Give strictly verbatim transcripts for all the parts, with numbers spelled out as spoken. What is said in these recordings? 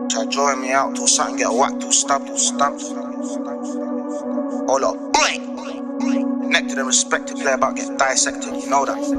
Try drawing me out till something get whacked, till stabbed, till stamped. Hold up, boy. Connected and respected, play about get dissected, you know that.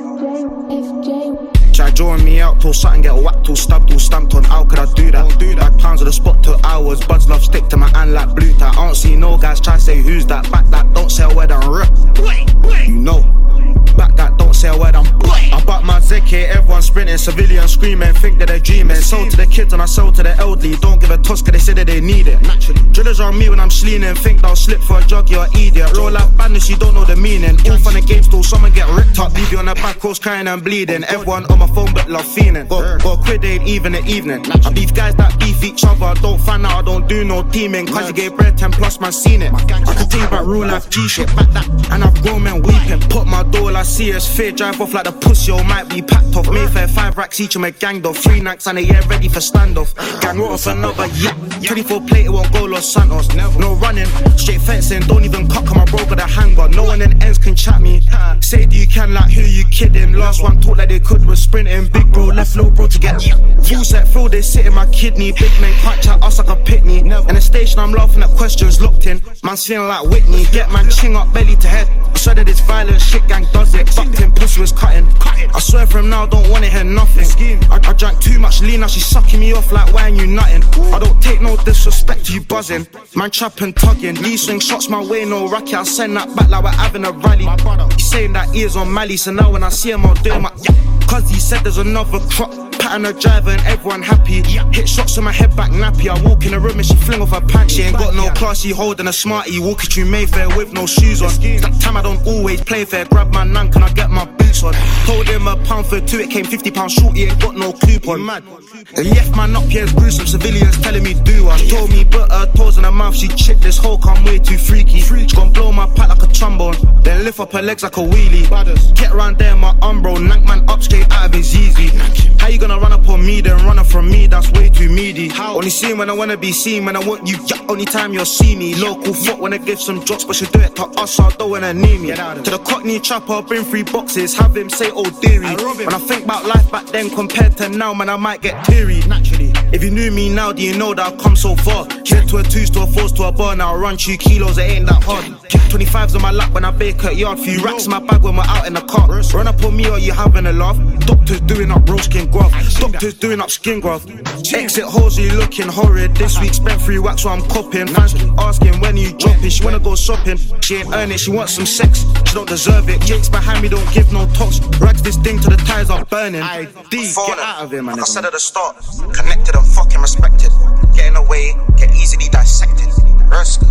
Try drawing me out till something get whacked, till stabbed, till stamped on. How could I do that? Do that. Pounds of the spot to hours, buds love stick to my hand like blue tie. I don't see no guys try say who's that. Back that, don't say a word and rip. You know. Back that, don't say a word, I'm I bought my Zeki, everyone sprinting, civilians screaming, think that they're dreaming. Sold to the kids and I sold to the elderly, don't give a toss cause they say that they need it. Naturally, drillers on me when I'm sleaning, think they'll slip for a jog, you're an idiot. Roll life badness, you don't know the meaning. All fun and games till someone get ripped up, leave you on the back coast crying and bleeding. Everyone on my phone but love feeling. Got, got a quid ain't even the evening. I beef guys that beef each other, don't find out I don't do no teaming. Cause you gave bread ten plus man seen it. I can tell you about real life G shit, back that, and I've grown men weeping. Put my door, I see us fear, drive off like the pussy, or might be packed off. Mayfair, five racks each, I'm a ganged off. Three nights and a year ready for standoff. Gang wrote off another, yeah. twenty-four plate, it won't go Los Santos. No running, straight fencing, don't even cock on my bro got a hanger. No one in ends can chat me. Say do you can, like who you kidding? Last one talk like they could was sprinting. Big bro, left low bro to get full set through, they sit in my kidney. Big man can't chat us like a pitney. In the station I'm laughing at questions locked in. Man's feeling like Whitney. Get man ching up belly to head. I swear that this violent shit gang does it. Fucked him, pussy was cutting. I swear for him now, don't wanna hear nothing. I, I drank too much lean, now she's sucking me off like why ain't you nutting? I don't take no disrespect to you buzzing. Man trapping, tugging. Lee swing shots my way, no racket. I send that back like we're having a rally. He's saying that ears on Mally, so now when I see him I'll do my yeah. Cause he said there's another crop. Patting her driver and everyone happy. Hit shots on my head back nappy. I walk in the room and she fling off her pants. She ain't got no class, she holding a smartie. Walking through Mayfair with no shoes on. That time I don't always play fair. Grab my nan, can I get my boots on? Told him a pound for two, it came fifty pounds short. He ain't got no coupon. Mad. And left man up here's gruesome. Civilians telling me do one. Told me put her toes in her mouth. She chipped this whole come way too freaky. She gon' blow my pack like a trombone. Then lift up her legs like a wheelie. Get round there my umbro. Knock man up straight out of his easy. How you gonna run up on me then run up from me? That's way too meaty. How? Only seen when I wanna be seen, when I want you. Yeah, only time you'll see me. Local foot when I give some drops, but she do it to us, so I don't wanna need me. To the Cockney trapper, bring three boxes, have him say oh dearie. When I think about life back then compared to now, man, I might get teary. Naturally, if you knew me now, do you know that I've come so far? Went to a two to a four to a bar, now I run two kilos, it ain't that hard. twenty-fives on my lap when I bake at yard. Few racks in my bag when we're out in the car. Run up on me or you having a laugh. Doctors doing up bro skin graph. Doctors doing up skin graph. Exit holes, you looking horrid. This week spent three wax while I'm copping. Fans keep asking when you dropping. She wanna go shopping. She ain't earn it, she wants some sex. She don't deserve it. Jakes behind me don't give no talks. Rags this thing till the tires are burning. I D, get out of here, man. Like I said at the start, connected and fucking respected. Getting away, get easily dissected. Risk.